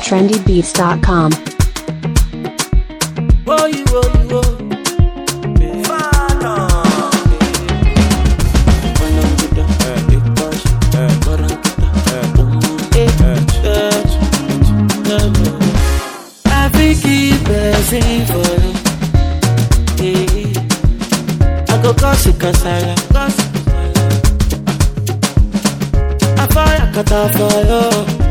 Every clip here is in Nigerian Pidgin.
trendybeats.com. Whoa, you, I think keep blessing for you. I go cause you kasala. I fire kata for you.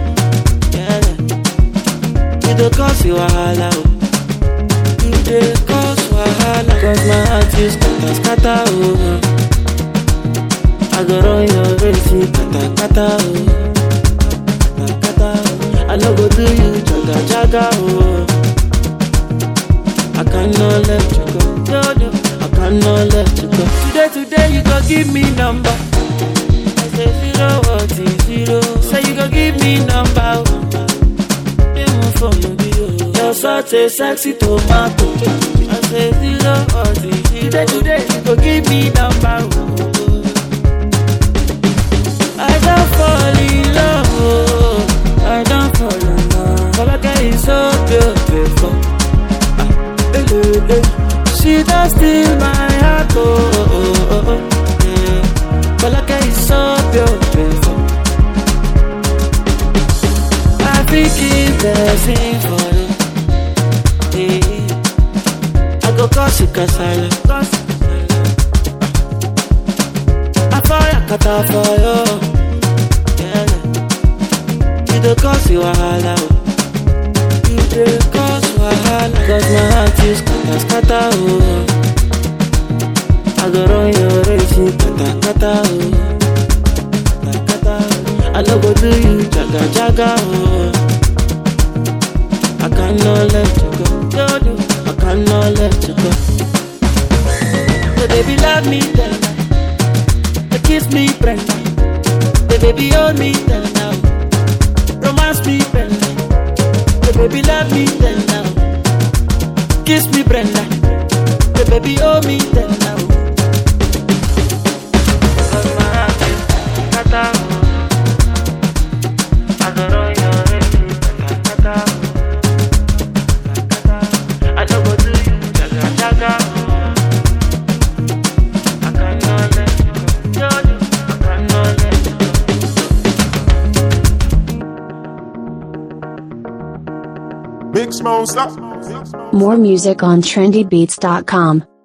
You dey cause you wahala. You dey cause wahala. Cause my heart is scatter oh. I go run your race, kata oh. I no go do you jaga oh. I cannot let you go. No, I cannot let you go. Today you go give me number. I say 0 what is 0. Say you go give me number. You're such a sexy tomato. I say 0 what is 0. Today you go give me number. I don't fall in love. I don't fall in love. Falake is so beautiful. She does steal my heart. Falake is so beautiful. I think it's blessing for you. I go cause you kasala. I fire kata for you. You dey cause you wahala. You dey cause wahala. Cause my heart is scatter oh. I go run your race, kata oh. I no go do you jaga oh. I cannot let you go. No, I cannot let you go. So baby love me tender. Kiss me Brenda. The baby hold me tender. Romance me Brenda. The baby love me tender. Kiss me Brenda. The baby hold me tender. Cause my heart is kata oh. I go run your race, kata oh. I no go do you jaga oh. I cannot let you go. No, I cannot let you Big Smoke, stop. More music on trendybeats.com.